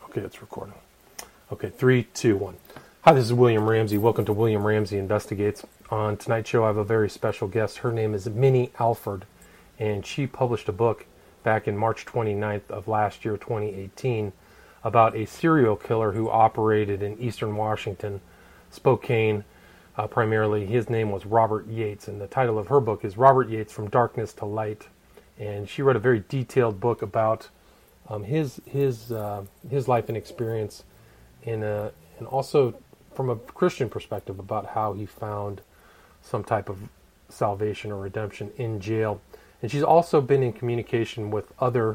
Okay, it's recording. Okay, 3, 2, 1. Hi, this is William Ramsey. Welcome to William Ramsey Investigates. On tonight's show, I have a very special guest. Her name is Minnie Alford, and she published a book back in March 29th of last year, 2018, about a serial killer who operated in eastern Washington, Spokane, primarily. His name was Robert Yates, and the title of her book is Robert Yates: From Darkness to Light. And she wrote a very detailed book about his life and experience, and also from a Christian perspective about how he found some type of salvation or redemption in jail. And she's also been in communication with other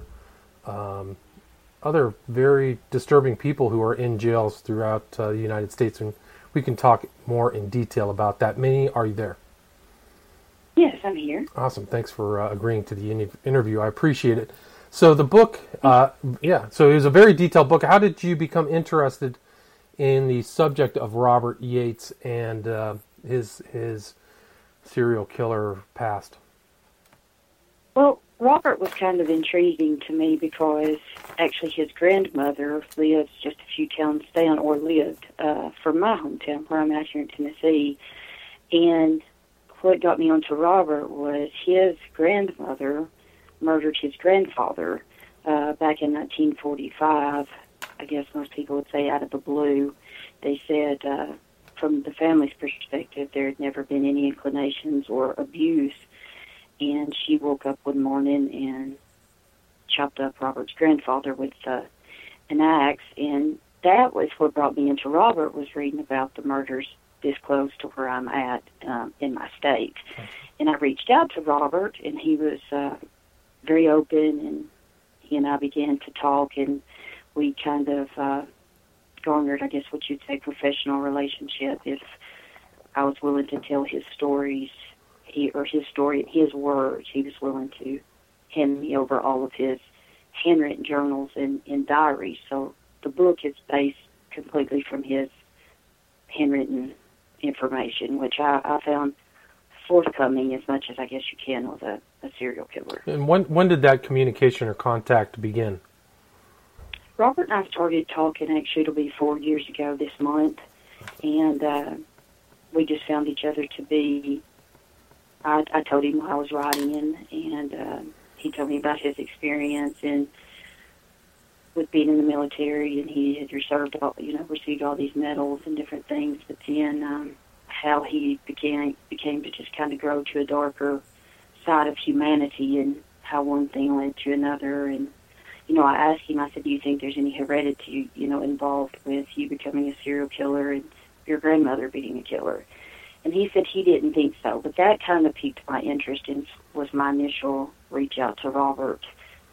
very disturbing people who are in jails throughout the United States, and we can talk more in detail about that. Minnie, are you there? Yes, I'm here. Awesome. Thanks for agreeing to the interview. I appreciate it. So the book, so it was a very detailed book. How did you become interested in the subject of Robert Yates and his serial killer past? Well, Robert was kind of intriguing to me because actually his grandmother lives just a few towns down, or lived from my hometown where I'm at here in Tennessee. And what got me onto Robert was his grandmother murdered his grandfather back in 1945. I guess most people would say out of the blue. They said from the family's perspective there had never been any inclinations or abuse, and she woke up one morning and chopped up Robert's grandfather with an axe, and that was what brought me into Robert, was reading about the murders this close to where I'm at in my state. And I reached out to Robert, and he was very open, and he and I began to talk, and we kind of garnered, I guess what you'd say, professional relationship. If I was willing to tell his stories, his words, he was willing to hand me over all of his handwritten journals and diaries. So the book is based completely from his handwritten information, which I found forthcoming as much as I guess you can with a serial killer. And when did that communication or contact begin? Robert and I started talking, actually it'll be 4 years ago this month, and we just found each other to be, I told him what I was writing, and he told me about his experience and with being in the military, and he had received all these medals and different things, but then how he became to just kind of grow to a darker side of humanity, and how one thing led to another. And I asked him, I said, do you think there's any heredity involved with you becoming a serial killer and your grandmother being a killer? And he said he didn't think so, but that kind of piqued my interest and was my initial reach out to Robert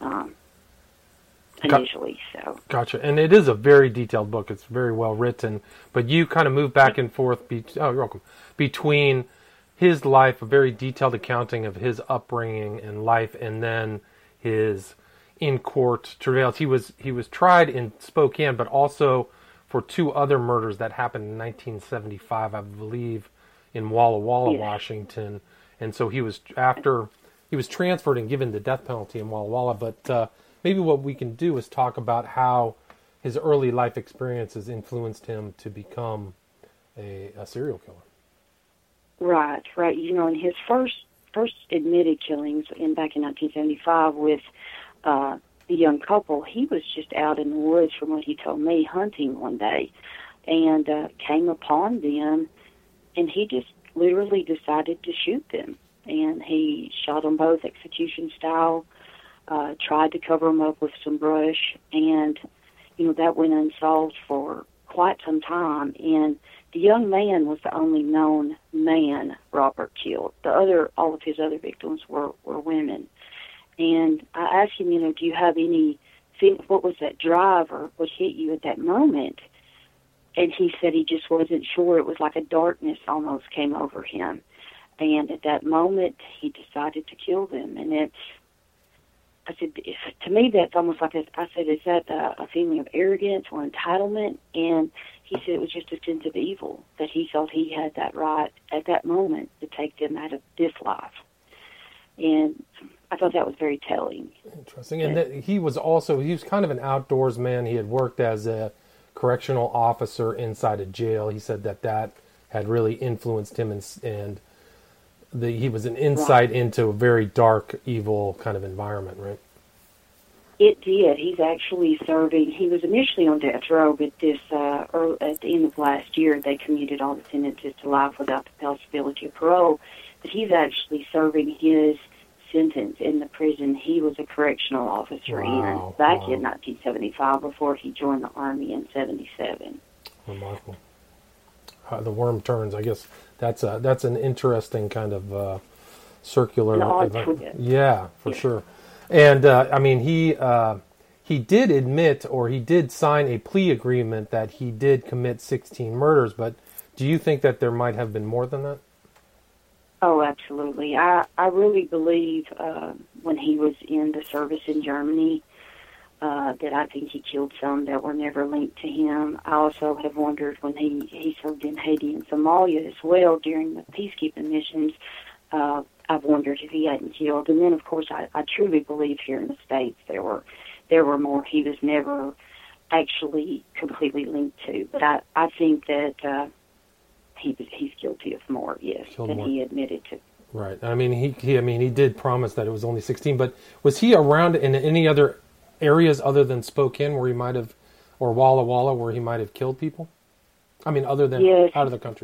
initially. So Gotcha. And it is a very detailed book. It's very well written, but you kind of move back and forth you're welcome, between his life, a very detailed accounting of his upbringing and life, and then his in-court travails. He was tried in Spokane, but also for 2 other murders that happened in 1975, I believe, in Walla Walla, yes, Washington. And so he was transferred and given the death penalty in Walla Walla, but maybe what we can do is talk about how his early life experiences influenced him to become a serial killer. Right. In his first admitted killings back in 1975 with the young couple, he was just out in the woods, from what he told me, hunting one day, and came upon them, and he just literally decided to shoot them. And he shot them both execution style, tried to cover them up with some brush, and that went unsolved for quite some time. And the young man was the only known man Robert killed. All of his other victims were women. And I asked him, do you have what was that drive or what hit you at that moment? And he said he just wasn't sure. It was like a darkness almost came over him. And at that moment, he decided to kill them. And I said, to me, that's almost like, is that a feeling of arrogance or entitlement? And he said it was just a sense of evil, that he felt he had that right at that moment to take them out of this life. And I thought that was very telling. Interesting. And that he was kind of an outdoors man. He had worked as a correctional officer inside a jail. He said that had really influenced him, and he was an insight into a very dark, evil kind of environment, right? It did. He's actually serving. He was initially on death row, but at the end of last year, they commuted all the sentences to life without the possibility of parole. But he's actually serving his sentence in the prison he was a correctional officer in back in 1975 before he joined the Army in 77. Remarkable. The worm turns. I guess that's an interesting kind of circular event. Yeah, for sure. And I mean, he did admit, or he did sign a plea agreement that he did commit 16 murders. But do you think that there might have been more than that? Oh, absolutely. I really believe when he was in the service in Germany that I think he killed some that were never linked to him. I also have wondered when he served in Haiti and Somalia as well during the peacekeeping missions. I've wondered if he hadn't killed. And then, of course, I truly believe here in the States there were more he was never actually completely linked to. But I think that he's guilty of more, yes, than he admitted to. Right. I mean, he did promise that it was only 16. But was he around in any other areas other than Spokane where he might have, or Walla Walla where he might have killed people? I mean, other than out of the country.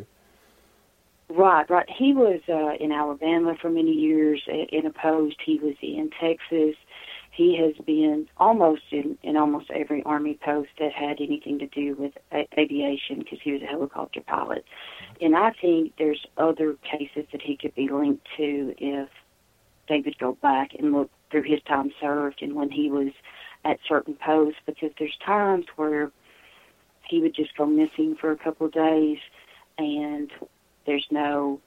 Right. He was in Alabama for many years in a post. He was in Texas. He has been almost in almost every Army post that had anything to do with aviation because he was a helicopter pilot. And I think there's other cases that he could be linked to if they would go back and look through his time served and when he was at certain posts, because there's times where he would just go missing for a couple of days and there's no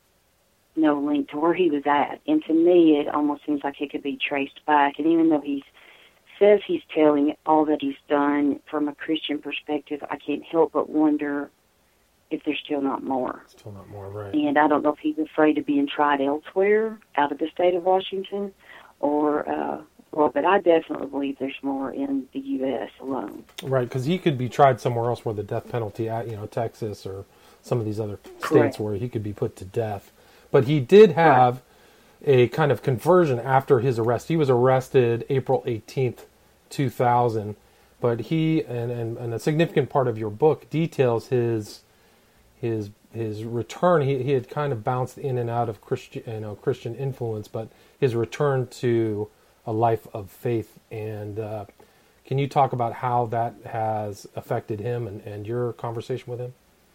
link to where he was at. And to me, it almost seems like it could be traced back. And even though he says he's telling all that he's done from a Christian perspective, I can't help but wonder if there's still not more. Still not more, right. And I don't know if he's afraid of being tried elsewhere out of the state of Washington but I definitely believe there's more in the U.S. alone. Right, because he could be tried somewhere else where the death penalty, Texas or some of these other states Correct. Where he could be put to death. But he did have a kind of conversion after his arrest. He was arrested April 18th, 2000. But he, and a significant part of your book details his return. He had kind of bounced in and out of Christian influence, but his return to a life of faith. And can you talk about how that has affected him and your conversation with him?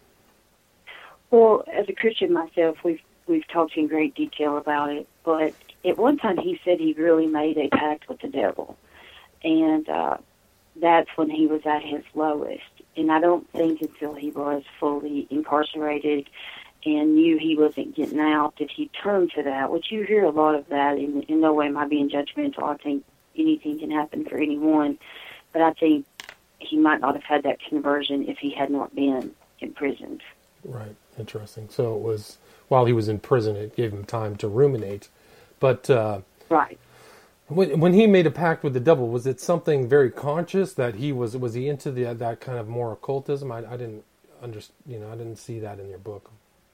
Well, as a Christian myself, we've talked in great detail about it. But at one time, he said he really made a pact with the devil, and that's when he was at his lowest. And I don't think until he was fully incarcerated and knew he wasn't getting out did he turn to that, which you hear a lot of that. In no way am I being judgmental. I think anything can happen for anyone. But I think he might not have had that conversion if he had not been imprisoned. Right. Interesting. So it was, while he was in prison, it gave him time to ruminate. But right. When he made a pact with the devil, was it something very conscious that he was he into that kind of more occultism? I didn't understand. I didn't see that in your book.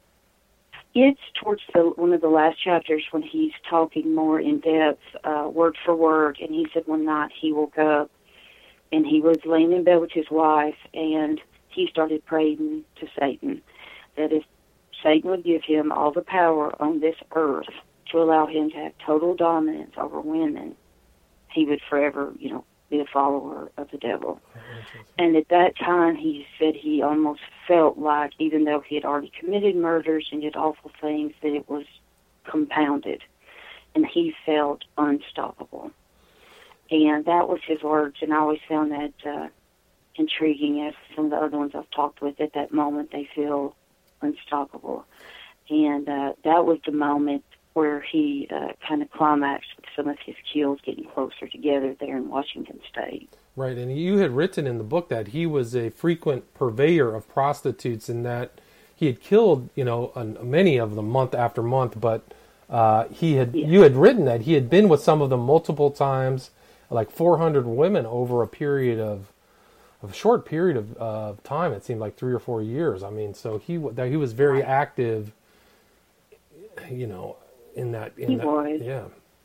It's towards one of the last chapters when he's talking more in depth, word for word. And he said one night he woke up and he was laying in bed with his wife, and he started praying to Satan that if Satan would give him all the power on this earth to allow him to have total dominance over women, he would forever, be a follower of the devil. And at that time, he said he almost felt like, even though he had already committed murders and did awful things, that it was compounded. And he felt unstoppable. And that was his words, and I always found that intriguing, as some of the other ones I've talked with at that moment, they feel unstoppable. And that was the moment where he kind of climaxed with some of his kills getting closer together there in Washington State. Right, and you had written in the book that he was a frequent purveyor of prostitutes and that he had killed, many of them month after month, but You had written that he had been with some of them multiple times, like 400 women over a short period of time. It seemed like 3 or 4 years. I mean, so he was very active, in that. Was. Yeah.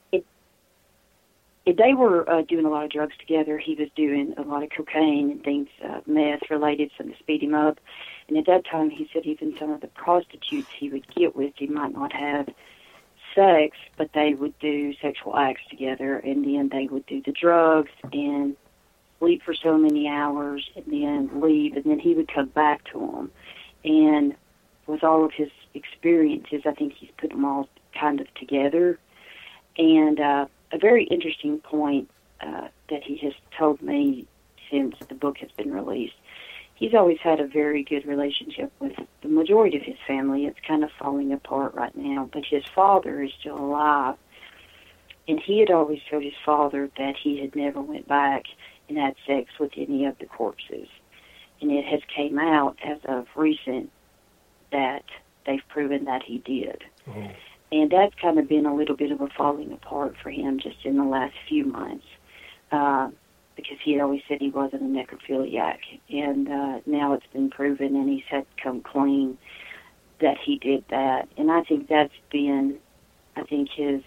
They were doing a lot of drugs together. He was doing a lot of cocaine and things, meth related, something to speed him up. And at that time, he said even some of the prostitutes he would get with, he might not have sex, but they would do sexual acts together, and then they would do the drugs and sleep for so many hours and then leave, and then he would come back to them. And with all of his experiences, I think he's put them all kind of together. And a very interesting point that he has told me since the book has been released, he's always had a very good relationship with the majority of his family. It's kind of falling apart right now, but his father is still alive. And he had always told his father that he had never went back and had sex with any of the corpses. And it has came out as of recent that they've proven that he did. Mm-hmm. And that's kind of been a little bit of a falling apart for him just in the last few months, because he had always said he wasn't a necrophiliac. And now it's been proven, and he's had to come clean that he did that. And I think that's been, his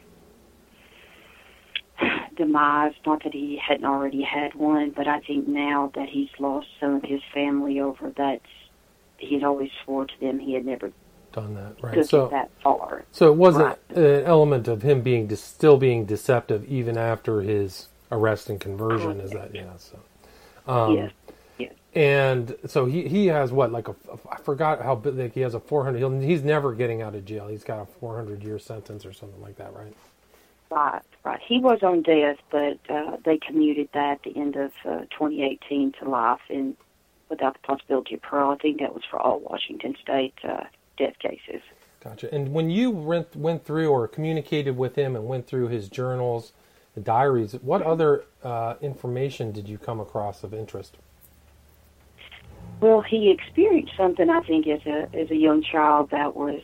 demise. Not that he hadn't already had one, but I think now that he's lost some of his family over that, he'd always swore to them he had never done that, right? So that far. So it wasn't an element of him still being deceptive even after his arrest and conversion. Is that yes. And so he has what, like I forgot how big, like he has a 400. He's never getting out of jail. He's got a 400-year sentence or something like that, right? Right. He was on death, but they commuted that at the end of 2018 to life, and without the possibility of parole. I think that was for all Washington State death cases. Gotcha. And when you went through or communicated with him and went through his journals, the diaries, what other information did you come across of interest? Well, he experienced something, I think, as a young child that was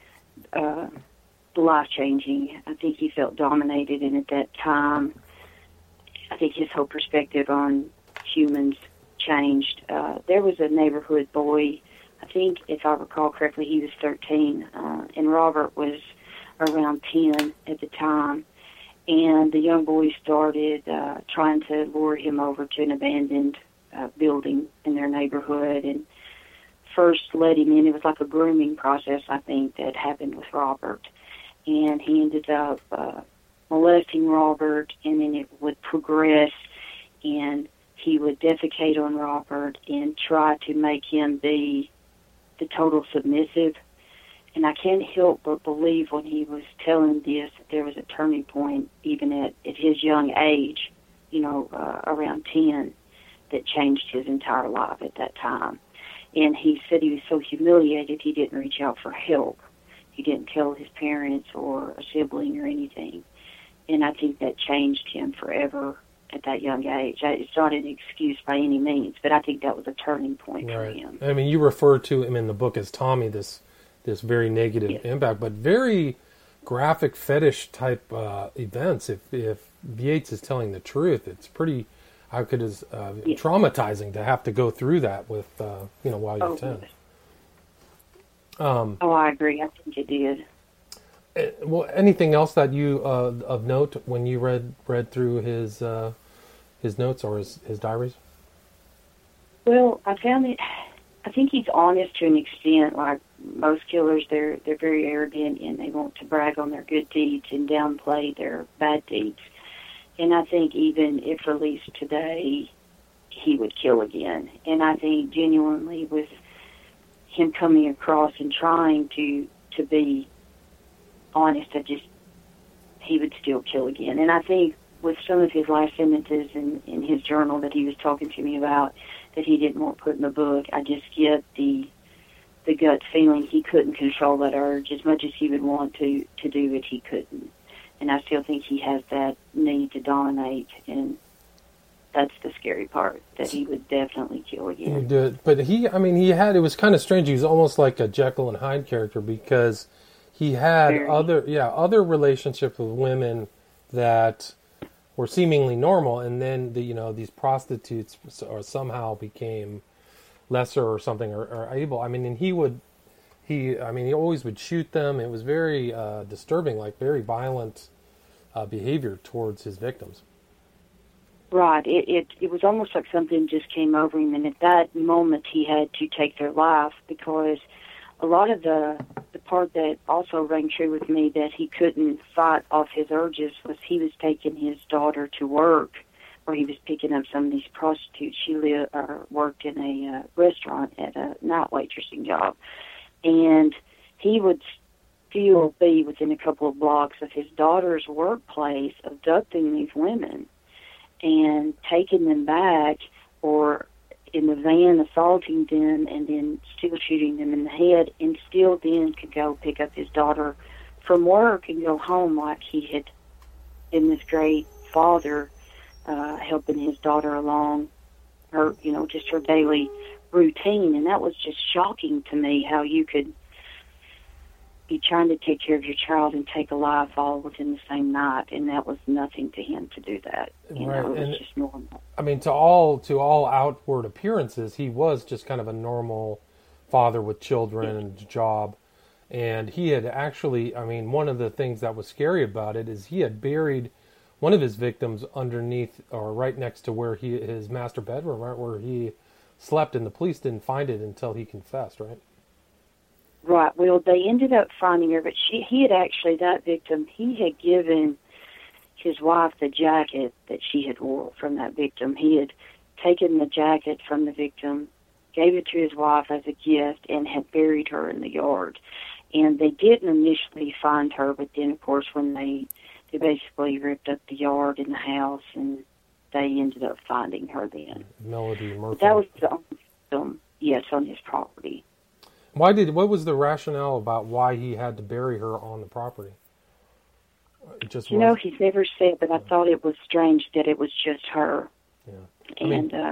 life-changing. I think he felt dominated, and at that time, I think his whole perspective on humans changed. There was a neighborhood boy, I think, if I recall correctly, he was 13, and Robert was around 10 at the time. And the young boy started trying to lure him over to an abandoned building in their neighborhood, and first let him in. It was like a grooming process, I think, that happened with Robert. And he ended up molesting Robert, and then it would progress, and he would defecate on Robert and try to make him be the total submissive. And I can't help but believe when he was telling this that there was a turning point, even at his young age, around 10, that changed his entire life at that time. And he said he was so humiliated he didn't reach out for help. He didn't tell his parents or a sibling or anything. And I think that changed him forever at that young age. It's not an excuse by any means, but I think that was a turning point for him. I mean, you refer to him in the book as Tommy, this very negative impact, but very graphic fetish type events. If Yates is telling the truth, it's pretty, traumatizing to have to go through that with, while you're 10. I agree. I think it did. Well, anything else that you of note when you read through his notes or his diaries? Well, I found it. I think he's honest to an extent. Like most killers, they're very arrogant and they want to brag on their good deeds and downplay their bad deeds. And I think even if released today, he would kill again. And I think genuinely with him coming across and trying to be honest, he would still kill again. And I think with some of his life sentences in his journal that he was talking to me about, that he didn't want put in the book, I just get the gut feeling he couldn't control that urge. As much as he would want to do it, he couldn't. And I still think he has that need to dominate, and that's the scary part, that he would definitely kill again. He did. But it was kind of strange. He was almost like a Jekyll and Hyde character because he had Very. other relationships with women that were seemingly normal, and then these prostitutes or somehow became lesser or something or able. I mean, and he always would shoot them. It was very disturbing, like very violent behavior towards his victims. Right. It was almost like something just came over him, and at that moment he had to take their life, because a lot of the part that also rang true with me that he couldn't fight off his urges was he was taking his daughter to work, or he was picking up some of these prostitutes. She worked in a restaurant at a night waitressing job, and he would still be within a couple of blocks of his daughter's workplace, abducting these women and taking them back, or in the van assaulting them and then still shooting them in the head, and still then could go pick up his daughter from work and go home like he had been this great father, helping his daughter along her, just her daily routine. And that was just shocking to me, how you could be trying to take care of your child and take a life all within the same night, and that was nothing to him to do that. It was just normal. I mean, to all outward appearances, he was just kind of a normal father with children and a job. And he had actually, I mean, one of the things that was scary about it is he had buried one of his victims underneath or right next to where his master bedroom, right where he slept, and the police didn't find it until he confessed, right? Right. Well, they ended up finding her, but that victim, he had given his wife the jacket that she had wore from that victim. He had taken the jacket from the victim, gave it to his wife as a gift, and had buried her in the yard. And they didn't initially find her, but then, of course, when they basically ripped up the yard and the house, and they ended up finding her then. Melody Murphy. But that was the only victim, yes, on his property. What was the rationale about why he had to bury her on the property? He's never said, but I thought it was strange that it was just her. Yeah.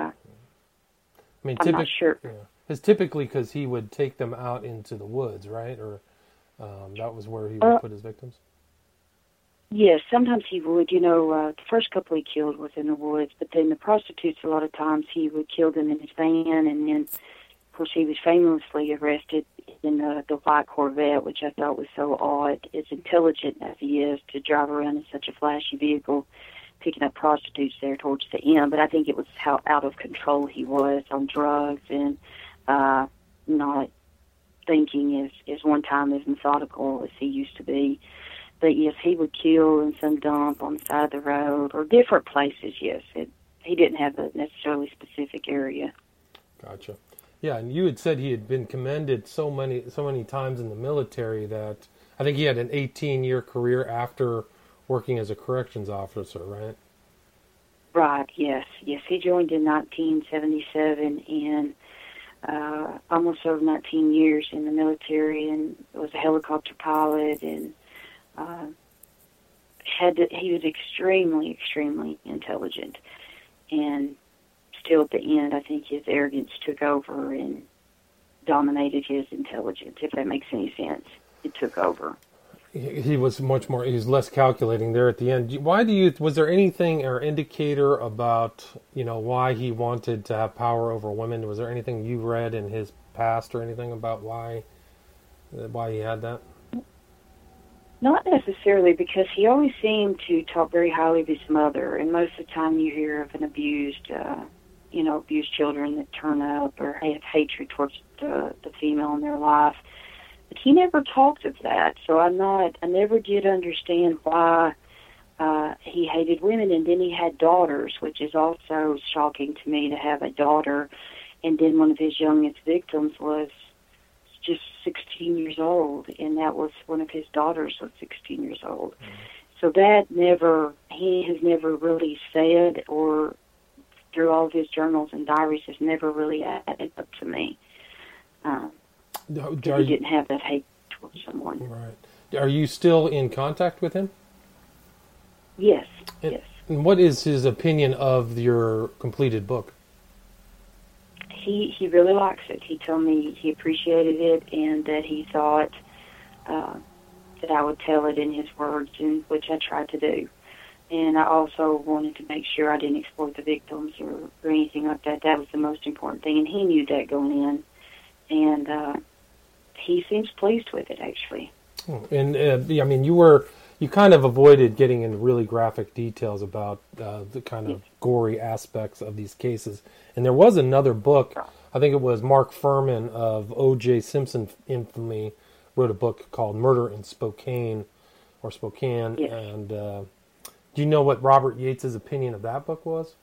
I'm not sure. Yeah. It's typically because he would take them out into the woods, right? Or that was where he would put his victims? Yes, sometimes he would. The first couple he killed was in the woods, but then the prostitutes, a lot of times he would kill them in his van, and then, of course, he was famously arrested in the white Corvette, which I thought was so odd, as intelligent as he is, to drive around in such a flashy vehicle, picking up prostitutes there towards the end. But I think it was how out of control he was on drugs and not thinking as one time as methodical as he used to be. But yes, he would kill in some dump on the side of the road or different places, yes. He didn't have a necessarily specific area. Gotcha. Yeah, and you had said he had been commended so many times in the military that I think he had an 18-year career after working as a corrections officer, right? Right, yes. Yes, he joined in 1977 and almost served 19 years in the military and was a helicopter pilot, and he was extremely, extremely intelligent. And still at the end, I think his arrogance took over and dominated his intelligence, if that makes any sense. It took over. He was he was less calculating there at the end. Was there anything or indicator about, why he wanted to have power over women? Was there anything you read in his past or anything about why he had that? Not necessarily, because he always seemed to talk very highly of his mother, and most of the time you hear of an abused children that turn up or have hatred towards the female in their life. But he never talked of that, so I never did understand why he hated women. And then he had daughters, which is also shocking to me, to have a daughter. And then one of his youngest victims was just 16 years old, and that was one of his daughters was 16 years old. Mm-hmm. So he has never really said, or through all of his journals and diaries, has never really added up to me. He didn't have that hate towards someone. Right. Are you still in contact with him? Yes, yes. And what is his opinion of your completed book? He really likes it. He told me he appreciated it and that he thought that I would tell it in his words, and which I tried to do. And I also wanted to make sure I didn't exploit the victims or anything like that. That was the most important thing, and he knew that going in. And he seems pleased with it, actually. And I mean, you kind of avoided getting into really graphic details about the kind of gory aspects of these cases. And there was another book, I think it was Mark Furman of O.J. Simpson infamy, wrote a book called Murder in Spokane. Yes. And do you know what Robert Yates' opinion of that book was?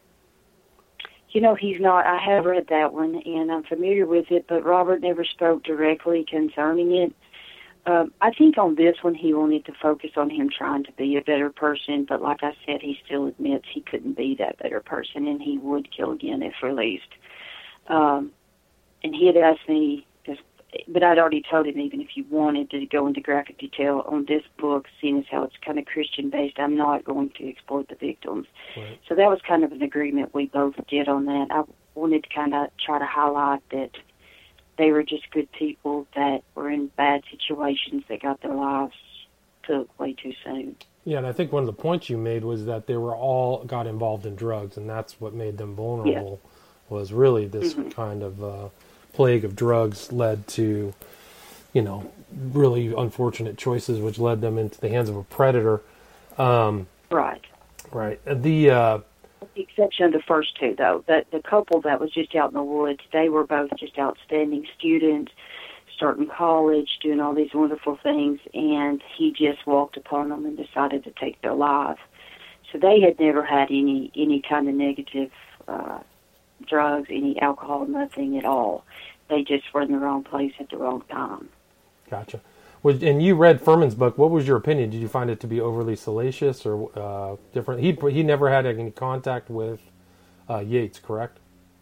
He's not. I have read that one, and I'm familiar with it, but Robert never spoke directly concerning it. I think on this one he wanted to focus on him trying to be a better person, but like I said, he still admits he couldn't be that better person, and he would kill again if released. And he had asked me, but I'd already told him even if you wanted to go into graphic detail on this book, seeing as how it's kind of Christian-based, I'm not going to exploit the victims. Right. So that was kind of an agreement we both did on that. I wanted to kind of try to highlight that they were just good people that were in bad situations that got their lives took way too soon. Yeah, and I think one of the points you made was that they were all got involved in drugs, and that's what made them vulnerable, was really this kind of plague of drugs led to, really unfortunate choices, which led them into the hands of a predator. Right. Right. With the exception of the first two, though. The couple that was just out in the woods, they were both just outstanding students, starting college, doing all these wonderful things, and he just walked upon them and decided to take their life. So they had never had any kind of negative drugs, any alcohol, nothing at all. They just were in the wrong place at the wrong time. Gotcha. And you read Furman's book. What was your opinion? Did you find it to be overly salacious or different? He never had any contact with Yates, correct?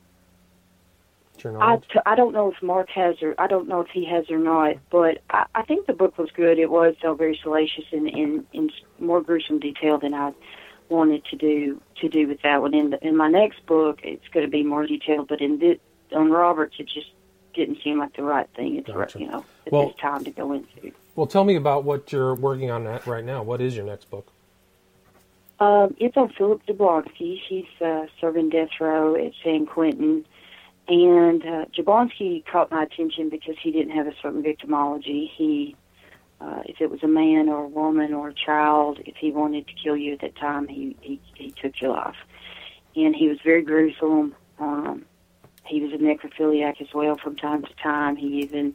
To your knowledge? I don't know if Mark has, or I don't know if he has or not, but I think the book was good. It was very salacious and in more gruesome detail than I wanted to do with that one. In my next book, it's going to be more detailed, but on Robert's, it just didn't seem like the right thing. It's Gotcha. At this time to go into. Well, tell me about what you're working on right now. What is your next book? It's on Philip Jablonski. He's serving death row at San Quentin. And Jablonski caught my attention because he didn't have a certain victimology. If it was a man or a woman or a child, if he wanted to kill you at that time, he took your life. And he was very gruesome. He was a necrophiliac as well from time to time. He even,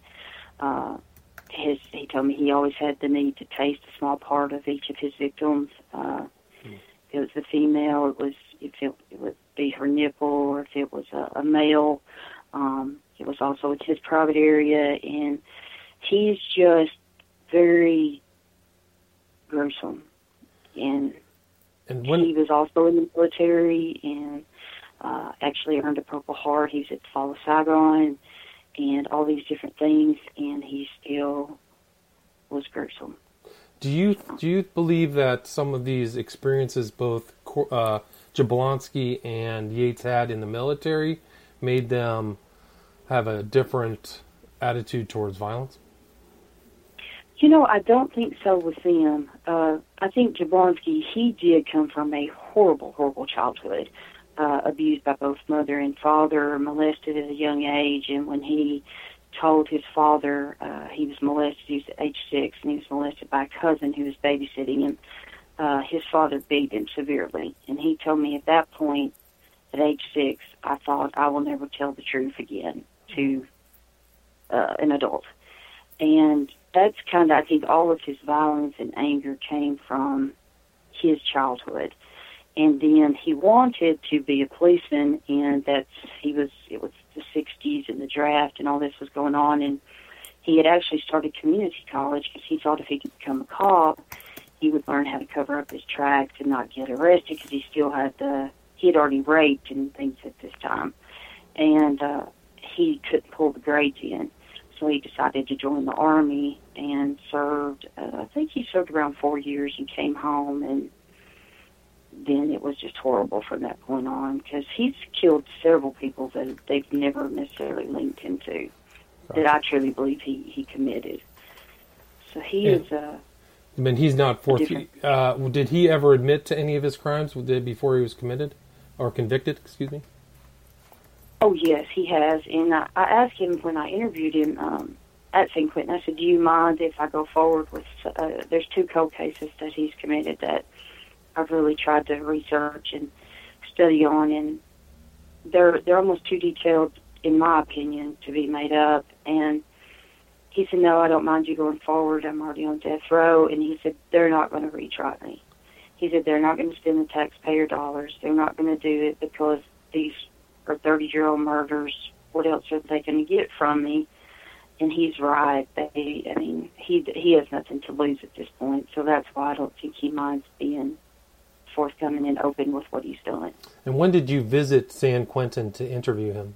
he told me he always had the need to taste a small part of each of his victims. If it was the female, if it would be her nipple, or if it was a male, it was also in his private area. And he's just very gruesome. And he was also in the military and actually earned a Purple Heart. He was at the Fall of Saigon and all these different things, and he still was gruesome. Do you believe that some of these experiences both Jablonski and Yates had in the military made them have a different attitude towards violence? I don't think so with them. I think Jablonski, he did come from a horrible, horrible childhood. Abused by both mother and father, molested at a young age, and when he told his father he was molested, he was at age 6, and he was molested by a cousin who was babysitting him, his father beat him severely. And he told me at that point, at age 6, I thought, I will never tell the truth again to an adult. And that's kind of, I think all of his violence and anger came from his childhood. And then he wanted to be a policeman, and it was the 60s and the draft and all this was going on, and he had actually started community college because he thought if he could become a cop, he would learn how to cover up his tracks and not get arrested because he had already raped and things at this time, and he couldn't pull the grades in. So he decided to join the Army and served, I think he served around 4 years and came home, and then it was just horrible from that point on because he's killed several people that they've never necessarily linked him to, that I truly believe he committed. So he And- is I mean, he's not forth. different. Did he ever admit to any of his crimes before he was committed or convicted? Excuse me. Oh, yes, he has. And I asked him when I interviewed him at San Quentin, I said, do you mind if I go forward with, there's 2 cold cases that he's committed that I've really tried to research and study on, and they're almost too detailed, in my opinion, to be made up. And he said, no, I don't mind you going forward. I'm already on death row. And he said, they're not going to retry me. He said, they're not going to spend the taxpayer dollars. They're not going to do it because these are 30-year-old murders. What else are they going to get from me? And he's right. He has nothing to lose at this point. So that's why I don't think he minds being forthcoming and open with what he's doing. And when did you visit San Quentin to interview him?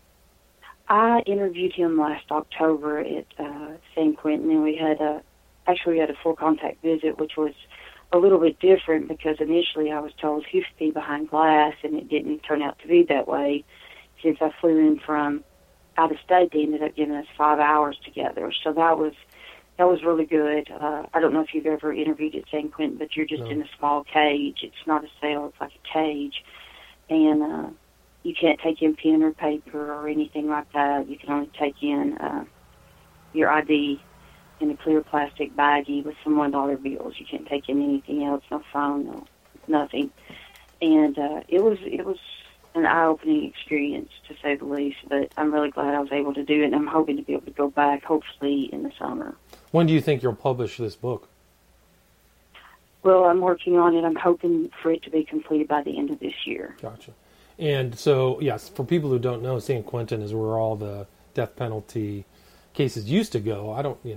I interviewed him last October at San Quentin, and we had a full contact visit, which was a little bit different because initially I was told he would be behind glass, and it didn't turn out to be that way. Since I flew in from out of state, they ended up giving us 5 hours together, so that was really good. I don't know if you've ever interviewed at San Quentin, but you're just in a small cage. It's not a cell; it's like a cage, and you can't take in pen or paper or anything like that. You can only take in your ID in a clear plastic baggie with some $1 bills. You can't take in anything else, no phone, no nothing. And it was an eye-opening experience, to say the least. But I'm really glad I was able to do it, and I'm hoping to be able to go back, hopefully, in the summer. When do you think you'll publish this book? Well, I'm working on it. I'm hoping for it to be completed by the end of this year. Gotcha. And so, yes, for people who don't know, San Quentin is where all the death penalty cases used to go.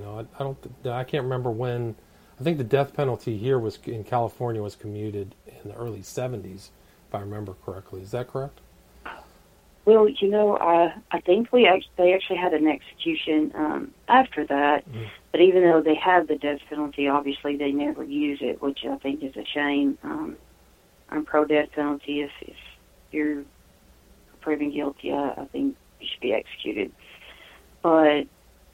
I can't remember when. I think the death penalty here was in California was commuted in the early 70s, if I remember correctly. Is that correct? Well, I think they actually had an execution after that. Mm-hmm. But even though they have the death penalty, obviously they never use it, which I think is a shame. I'm pro-death penalty. If you're proven guilty, I think you should be executed. But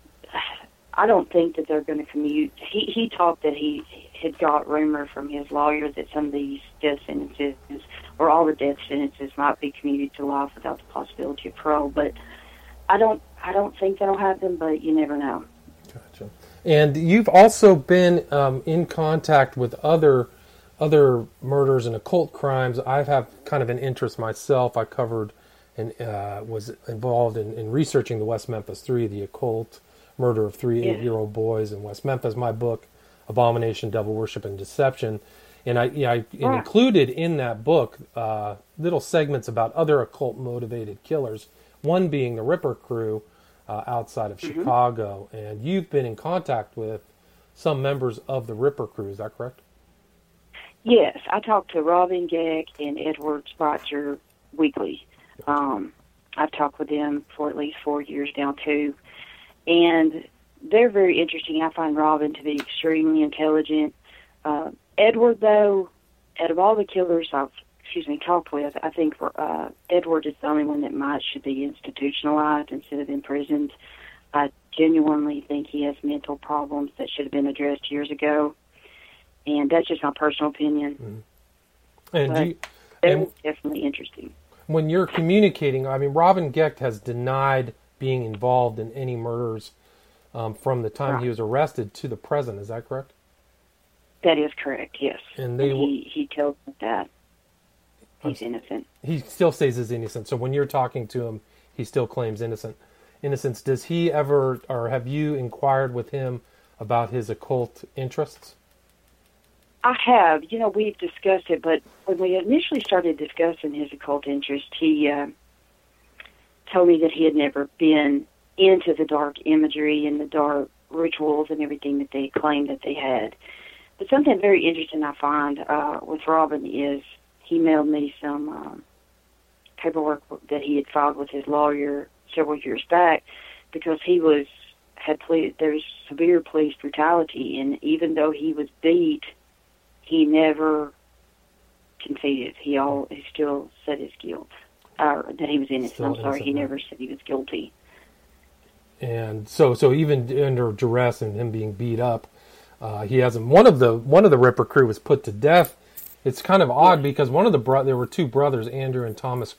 I don't think that they're going to commute. He talked that he had got rumor from his lawyer that some of these death sentences, or all the death sentences, might be commuted to life without the possibility of parole. But I don't think that'll happen. But you never know. Gotcha. And you've also been in contact with other murders and occult crimes. I have kind of an interest myself. I covered and was involved in researching the West Memphis 3, the occult murder of 3 8-year-old boys in West Memphis. My book, Abomination, Devil Worship, and Deception. And I included in that book little segments about other occult-motivated killers, one being the Ripper Crew outside of Chicago. And you've been in contact with some members of the Ripper Crew. Is that correct? Yes, I talk to Robin Geck and Edward Spitzer weekly. I've talked with them for at least 4 years now, too. And they're very interesting. I find Robin to be extremely intelligent. Edward, though, out of all the killers I've talked with, I think Edward is the only one that should be institutionalized instead of imprisoned. I genuinely think he has mental problems that should have been addressed years ago. And that's just my personal opinion. Mm-hmm. And they're definitely interesting. When you're communicating, I mean, Robin Geck has denied being involved in any murders from the time he was arrested to the present. Is that correct? That is correct, yes. And he tells us that he's innocent. He still says he's innocent. So when you're talking to him, he still claims innocence. Does he ever, or have you inquired with him about his occult interests? I have. We've discussed it, but when we initially started discussing his occult interest, he told me that he had never been into the dark imagery and the dark rituals and everything that they claimed that they had. But something very interesting I find with Robin is he mailed me some paperwork that he had filed with his lawyer several years back because there's severe police brutality, and even though he was beat, he never conceded. He still said his guilt, that he was innocent. He never said he was guilty. And so even under duress and him being beat up, he hasn't. One of the Ripper crew was put to death. It's kind of odd because one of there were two brothers, Andrew and Thomas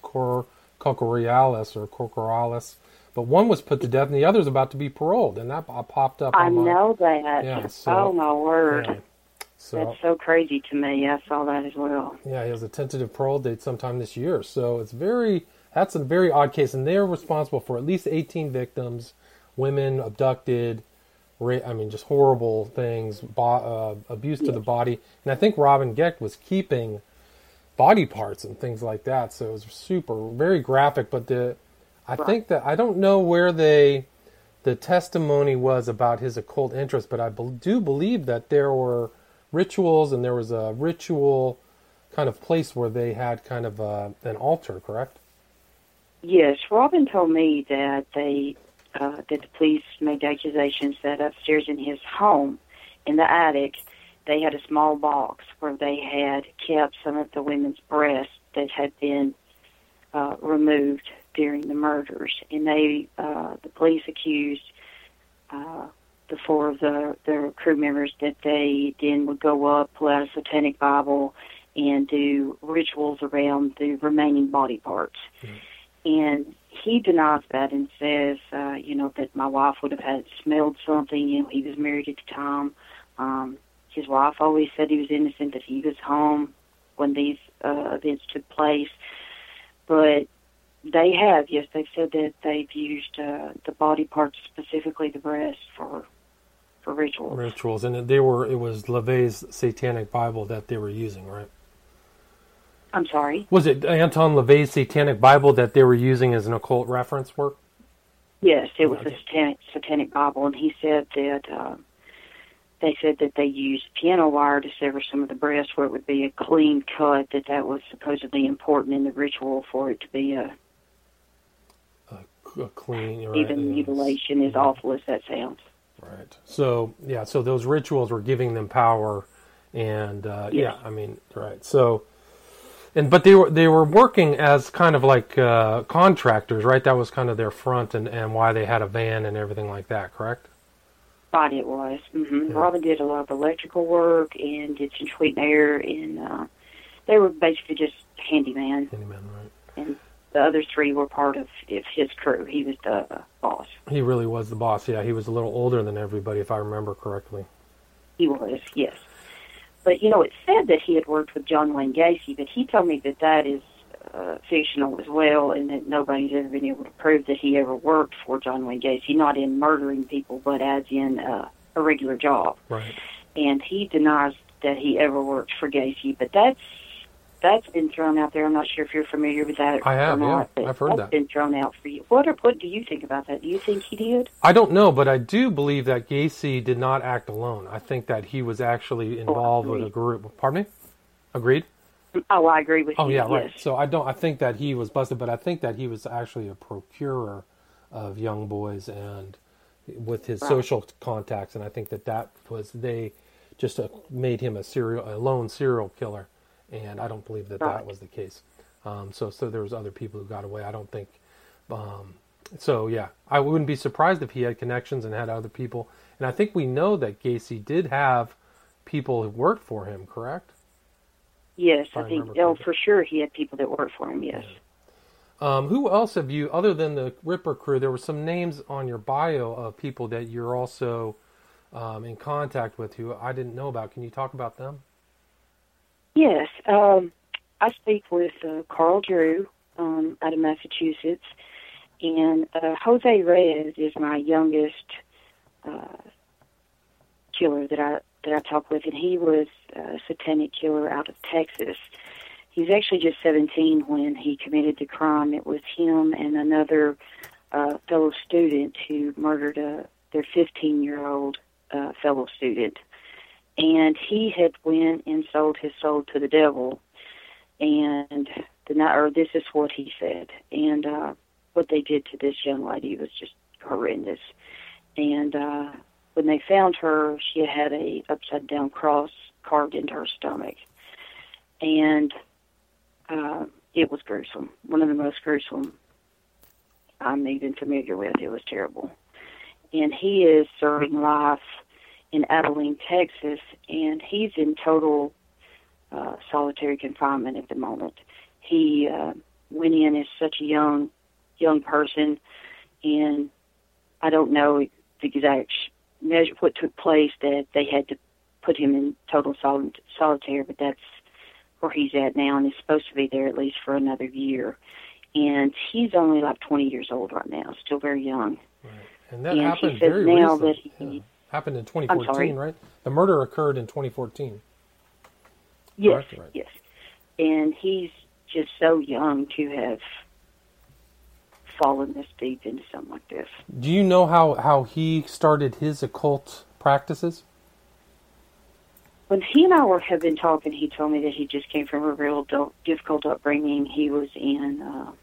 Corcoralis, but one was put to death and the other is about to be paroled, and that popped up. I know that. Yeah, oh my word. Yeah. So, that's so crazy to me. I saw that as well. Yeah, he has a tentative parole date sometime this year. So that's a very odd case, and they're responsible for at least 18 victims, women abducted, just horrible things, abuse to the body. And I think Robin Gecht was keeping body parts and things like that. So it was very graphic. But I think that I don't know where the testimony was about his occult interest, but I do believe that there were rituals, and there was a ritual kind of place where they had kind of an altar, correct? Yes, Robin told me that that the police made accusations that upstairs in his home, in the attic, they had a small box where they had kept some of the women's breasts that had been removed during the murders, and the police accused the four of the crew members that they then would go up, pull out a satanic Bible, and do rituals around the remaining body parts. Mm-hmm. And he denies that and says, that my wife would have had smelled something. He was married at the time. His wife always said he was innocent, that he was home when these events took place. But they've said that they've used the body parts, specifically the breast, for rituals. Rituals, and it was LaVey's Satanic Bible that they were using, right? I'm sorry? Was it Anton LaVey's Satanic Bible that they were using as an occult reference work? Yes, it was the Satanic Bible, and he said that they said that they used piano wire to sever some of the breast where it would be a clean cut, that was supposedly important in the ritual for it to be a clean, right, even mutilation, as awful as that sounds. Right. So those rituals were giving them power, and yes. Right. So, but they were working as kind of like contractors, right? That was kind of their front, and why they had a van and everything like that, correct? Right, it was. Mm-hmm. Yeah. Robin did a lot of electrical work and did some sweet air, and they were basically just handyman. Handyman, right. And the other three were part of his crew. He was the boss. He really was the boss, yeah. He was a little older than everybody, if I remember correctly. He was, yes. But, it said that he had worked with John Wayne Gacy, but he told me that is fictional as well, and that nobody's ever been able to prove that he ever worked for John Wayne Gacy, not in murdering people, but as in a regular job. Right. And he denies that he ever worked for Gacy, but that's been thrown out there. I'm not sure if you're familiar with that. I have, yeah. I've heard that. That's been thrown out for you. What do you think about that? Do you think he did? I don't know, but I do believe that Gacy did not act alone. I think that he was actually involved with a group. Pardon me? Agreed? Oh, I agree with you. Oh, yeah, right. Yes. So I think that he was busted, but I think that he was actually a procurer of young boys and with his social contacts, and I think that was, they just made him a lone serial killer. And I don't believe that was the case. So there was other people who got away. I don't think. I wouldn't be surprised if he had connections and had other people. And I think we know that Gacy did have people who worked for him, correct? Yes, I think. Oh, for sure, he had people that worked for him. Yes. Yeah. Who else have you, other than the Ripper crew? There were some names on your bio of people that you're also in contact with who I didn't know about. Can you talk about them? Yes, I speak with Carl Drew out of Massachusetts, and Jose Reyes is my youngest killer that I talk with, and he was a satanic killer out of Texas. He was actually just 17 when he committed the crime. It was him and another fellow student who murdered their 15-year-old fellow student. And he had went and sold his soul to the devil, and this is what he said. And what they did to this young lady was just horrendous. And when they found her, she had a upside-down cross carved into her stomach. And it was gruesome, one of the most gruesome I'm even familiar with. It was terrible. and he is serving life in Abilene, Texas, and he's in total solitary confinement at the moment. He went in as such a young person, and I don't know the exact measure what took place that they had to put him in total solitary, but that's where he's at now, and he's supposed to be there at least for another year. And he's only like 20 years old right now, still very young. Right. And that happened he says very now recently. that he happened in 2014, right? The murder occurred in 2014. Yes, Correct? yes. And he's just so young to have fallen this deep into something like this. Do you know how he started his occult practices? When he and I have been talking, he told me that he just came from a real difficult upbringing. He was in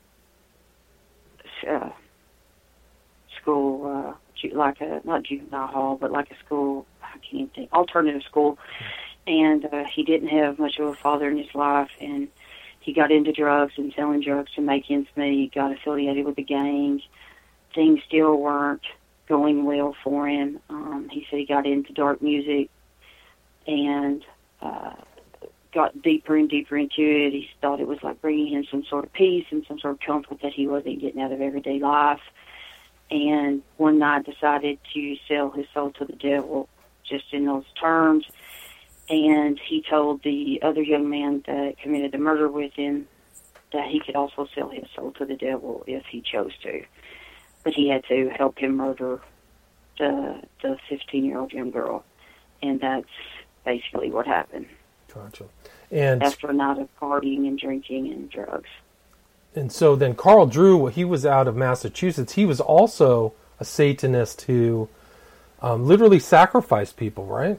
school, like not juvenile hall, but like a school, I can't think, alternative school. And he didn't have much of a father in his life, and he got into drugs and selling drugs to make ends meet, got affiliated with the gang. Things still weren't going well for him. He said he got into dark music and got deeper and deeper into it. He thought it was like bringing him some sort of peace and some sort of comfort that he wasn't getting out of everyday life. And one night decided to sell his soul to the devil, just in those terms. And he told the other young man that committed the murder with him that he could also sell his soul to the devil if he chose to. But he had to help him murder the 15-year-old young girl. And that's basically what happened. Gotcha. And after a night of partying and drinking and drugs. And so then Carl Drew, he was out of Massachusetts. He was also a Satanist who literally sacrificed people, right?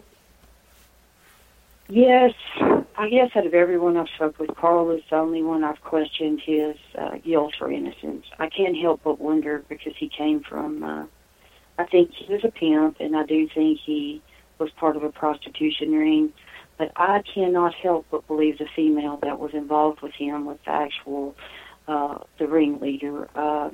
Yes. I guess out of everyone I've spoken with, Carl is the only one I've questioned his guilt or innocence. I can't help but wonder because he came from, I think he was a pimp, and I do think he was part of a prostitution ring. But I cannot help but believe the female that was involved with him was the actual, the ringleader.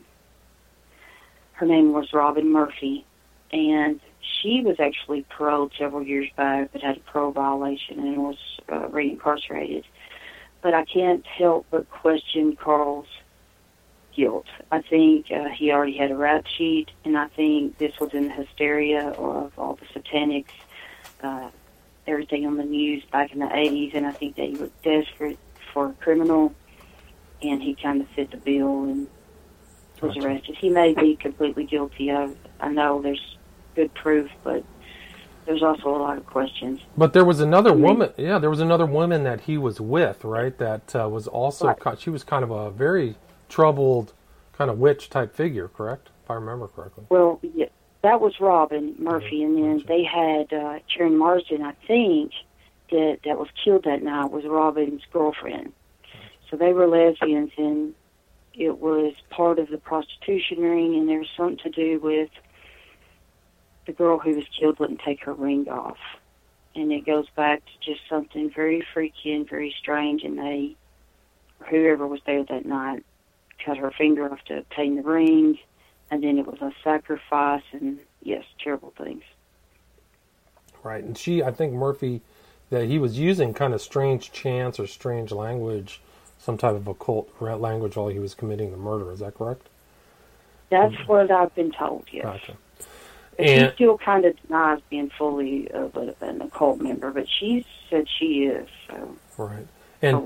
Her name was Robin Murphy, and she was actually paroled several years back, but had a parole violation and was reincarcerated. But I can't help but question Carl's guilt. I think he already had a rap sheet, and I think this was in the hysteria of all the satanics, everything on the news back in the 80s, and I think that he was desperate for a criminal, and he kind of fit the bill and was arrested. He may be completely guilty. I know there's good proof, but there's also a lot of questions. But there was another woman. Yeah, there was another woman that he was with, right? That was also. Right. She was kind of a very troubled, kind of witch type figure, correct? If I remember correctly. Well, yeah, that was Robin Murphy, and then they had Sharon Marsden. I think that was killed that night was Robin's girlfriend. So they were lesbians, and it was part of the prostitution ring, and there was something to do with the girl who was killed wouldn't take her ring off. And it goes back to just something very freaky and very strange, and whoever was there that night, cut her finger off to obtain the ring, and then it was a sacrifice, and yes, terrible things. Right, and I think Murphy, that he was using kind of strange chants or strange language, some type of occult language while he was committing the murder. Is that correct? That's what I've been told, yes. Gotcha. But she still kind of denies being fully an occult member, but she said she is. So. Right. And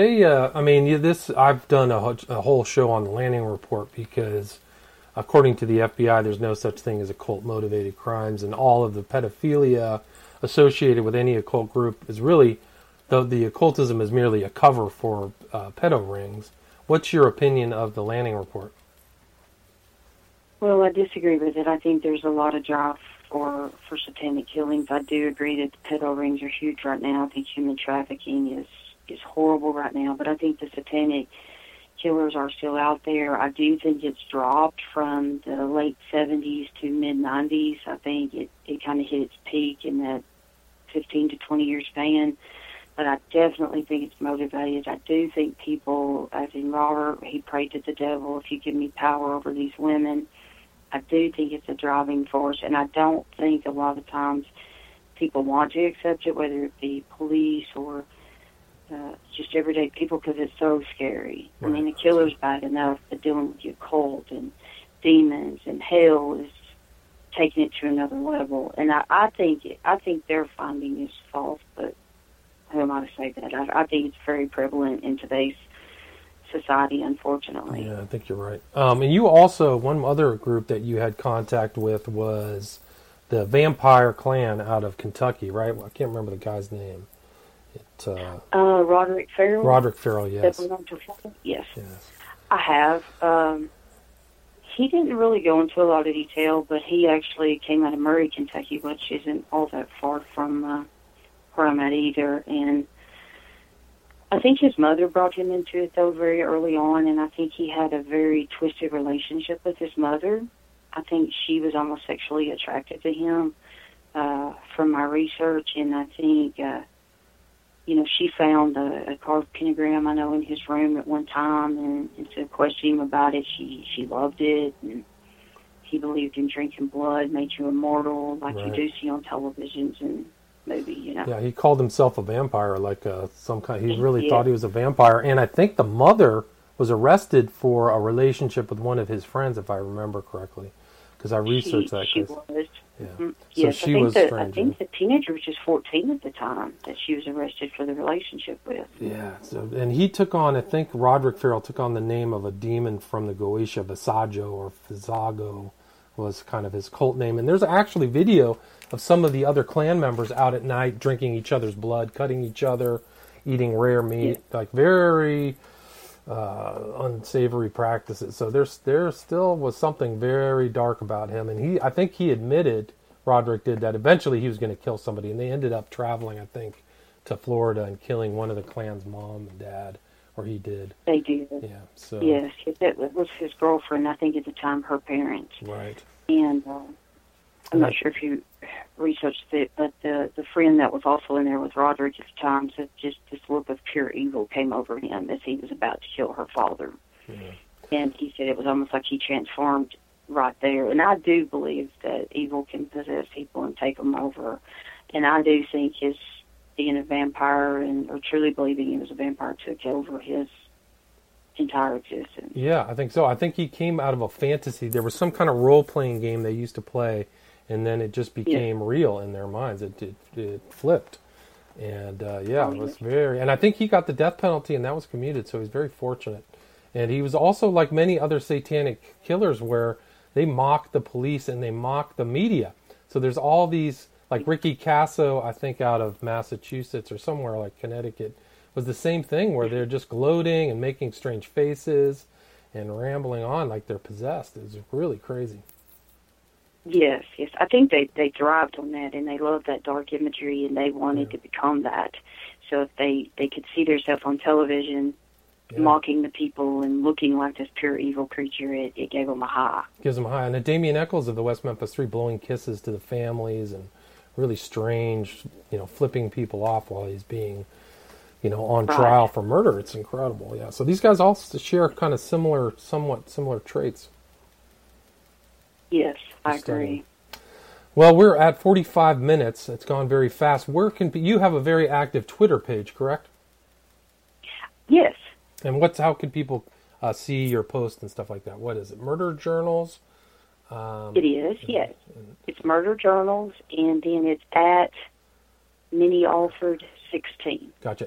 I've done a whole show on the Lanning Report because, according to the FBI, there's no such thing as occult-motivated crimes, and all of the pedophilia associated with any occult group is really, the occultism is merely a cover for pedo rings. What's your opinion of the Lanning Report? Well, I disagree with it. I think there's a lot of drive for satanic killings. I do agree that the pedo rings are huge right now. I think human trafficking is horrible right now, but I think the satanic killers are still out there. I do think it's dropped from the late 70s to mid-90s. I think it kind of hit its peak in that 15 to 20 year span, but I definitely think it's motivated. I do think people, as in Robert, he prayed to the devil, if you give me power over these women, I do think it's a driving force, and I don't think a lot of times people want to accept it, whether it be police or just everyday people, because it's so scary. Right. I mean, the killer's bad enough, but dealing with the occult and demons and hell is taking it to another level. And I think their finding is false, but who am I to say that? I think it's very prevalent in today's society, unfortunately. Yeah, I think you're right. And you also, one other group that you had contact with was the Vampire Clan out of Kentucky, right? Well, I can't remember the guy's name. Roderick Farrell. Roderick Farrell, yes. Yes. Yes. I have. He didn't really go into a lot of detail, but he actually came out of Murray, Kentucky, which isn't all that far from where I'm at either. And I think his mother brought him into it, though, very early on, and I think he had a very twisted relationship with his mother. I think she was almost sexually attracted to him from my research, and I think, she found a carved pentagram, I know, in his room at one time, and to question him about it, she loved it, and he believed in drinking blood made you immortal, like right. you do see on televisions and movies, Yeah, he called himself a vampire, like some kind. He really thought he was a vampire, and I think the mother was arrested for a relationship with one of his friends, if I remember correctly, because I researched that case. She was. Yeah. Mm-hmm. So yes, she was strange. I think the teenager was just 14 at the time that she was arrested for the relationship with. Yeah, and he took on, I think Roderick Farrell took on the name of a demon from the Goetia, Visago or Visago was kind of his cult name. And there's actually video of some of the other clan members out at night drinking each other's blood, cutting each other, eating rare meat, like very unsavory practices. So there still was something very dark about him. And I think he admitted, Roderick did, that eventually he was going to kill somebody. And they ended up traveling, I think, to Florida and killing one of the clan's mom and dad, or he did. They did. Yeah. So. Yes, that was his girlfriend, I think at the time, her parents. Right. And I'm not sure if you researched it, but the friend that was also in there with Roderick at the time said just this look of pure evil came over him as he was about to kill her father. Yeah. And he said it was almost like he transformed right there. And I do believe that evil can possess people and take them over. And I do think his being a vampire or truly believing he was a vampire took over his entire existence. Yeah, I think so. I think he came out of a fantasy. There was some kind of role-playing game they used to play, and then it just became real in their minds. It flipped. And, it was very... And I think he got the death penalty, and that was commuted, so he's very fortunate. And he was also like many other satanic killers where they mock the police and they mock the media. So there's all these... Like Ricky Casso, I think out of Massachusetts or somewhere like Connecticut, was the same thing where they're just gloating and making strange faces and rambling on like they're possessed. It was really crazy. Yes. I think they thrived on that, and they loved that dark imagery, and they wanted to become that. So if they could see themselves on television mocking the people and looking like this pure evil creature, it gave them a high. Gives them a high. And the Damien Echols of the West Memphis Three blowing kisses to the families and really strange, flipping people off while he's being, on trial for murder. It's incredible. Yeah. So these guys all share kind of somewhat similar traits. Yes, I agree. Well, we're at 45 minutes. It's gone very fast. You have a very active Twitter page, correct? Yes. And how can people see your posts and stuff like that? What is it? Murder Journals? It is, yes. It's Murder Journals, and then it's at Minnie Alford 16. Gotcha.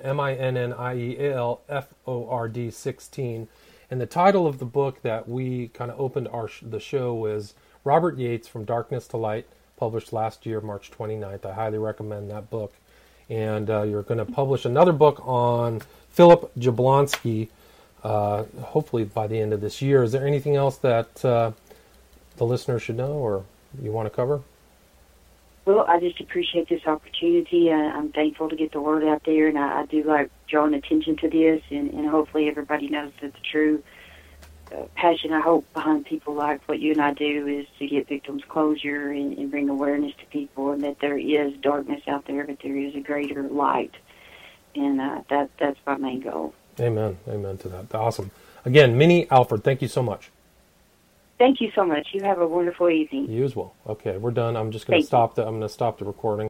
MINNIEALFORD 16. And the title of the book that we kind of opened the show was Robert Yates, From Darkness to Light, published last year, March 29th. I highly recommend that book. And you're going to publish another book on Philip Jablonski, hopefully by the end of this year. Is there anything else that the listeners should know or you want to cover? Well, I just appreciate this opportunity. I'm thankful to get the word out there, and I do like drawing attention to this, and hopefully everybody knows that the true passion, I hope, behind people like what you and I do is to get victims closure and bring awareness to people, and that there is darkness out there, but there is a greater light, and that's my main goal. Amen to that. Awesome. Again, Minnie Alford, thank you so much. Thank you so much. You have a wonderful evening. You as well. Okay, we're done. I'm just going to Thank you. stop the recording.